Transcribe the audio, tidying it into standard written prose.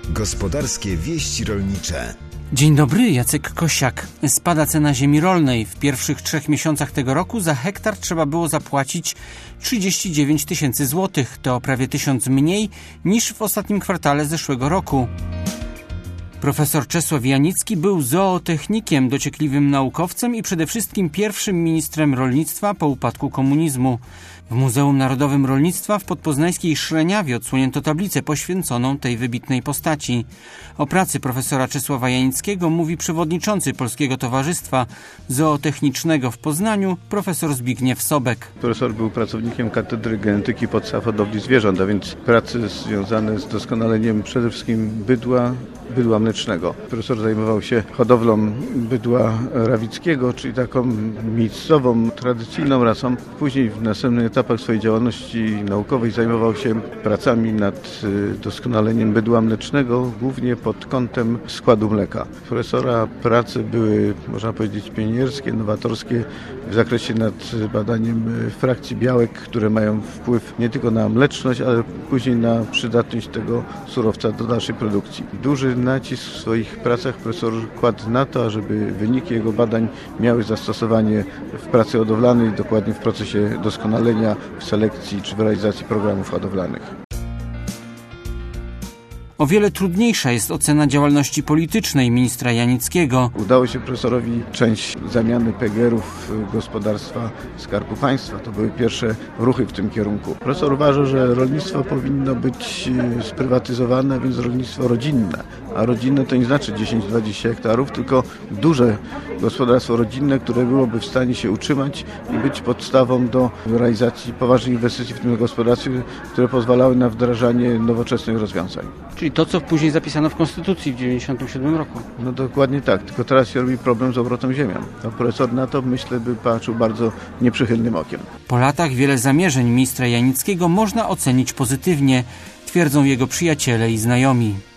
Gospodarskie wieści rolnicze. Dzień dobry, Jacek Kosiak. Spada cena ziemi rolnej. W pierwszych 3 miesiącach tego roku za hektar trzeba było zapłacić 39 tysięcy złotych. To prawie 1000 mniej niż w ostatnim kwartale zeszłego roku. Profesor Czesław Janicki był zootechnikiem, dociekliwym naukowcem i przede wszystkim pierwszym ministrem rolnictwa po upadku komunizmu. W Muzeum Narodowym Rolnictwa w podpoznańskiej Szreniawie odsłonięto tablicę poświęconą tej wybitnej postaci. O pracy profesora Czesława Janickiego mówi przewodniczący Polskiego Towarzystwa Zootechnicznego w Poznaniu, profesor Zbigniew Sobek. Profesor był pracownikiem Katedry Genetyki Podstaw Hodowli Zwierząt, a więc prace związane z doskonaleniem przede wszystkim bydła mlecznego. Profesor zajmował się hodowlą bydła rawickiego, czyli taką miejscową, tradycyjną rasą. Później w następnych etapach swojej działalności naukowej zajmował się pracami nad doskonaleniem bydła mlecznego, głównie pod kątem składu mleka. Profesora prace były, można powiedzieć, pionierskie, nowatorskie w zakresie nad badaniem frakcji białek, które mają wpływ nie tylko na mleczność, ale później na przydatność tego surowca do dalszej produkcji. Duży nacisk w swoich pracach profesor kładł na to, ażeby wyniki jego badań miały zastosowanie w pracy hodowlanej, dokładnie w procesie doskonalenia, w selekcji czy w realizacji programów hodowlanych. O wiele trudniejsza jest ocena działalności politycznej ministra Janickiego. Udało się profesorowi część zamiany PGR-ów gospodarstwa Skarbu Państwa. To były pierwsze ruchy w tym kierunku. Profesor uważa, że rolnictwo powinno być sprywatyzowane, a więc rolnictwo rodzinne. A rodzinne to nie znaczy 10-20 hektarów, tylko duże gospodarstwo rodzinne, które byłoby w stanie się utrzymać i być podstawą do realizacji poważnych inwestycji w tym gospodarstwie, które pozwalały na wdrażanie nowoczesnych rozwiązań. Czyli to, co później zapisano w Konstytucji w 1997 roku. No dokładnie tak, tylko teraz się robi problem z obrotem ziemią. No, profesor na to, myślę, by patrzył bardzo nieprzychylnym okiem. Po latach wiele zamierzeń ministra Janickiego można ocenić pozytywnie, twierdzą jego przyjaciele i znajomi.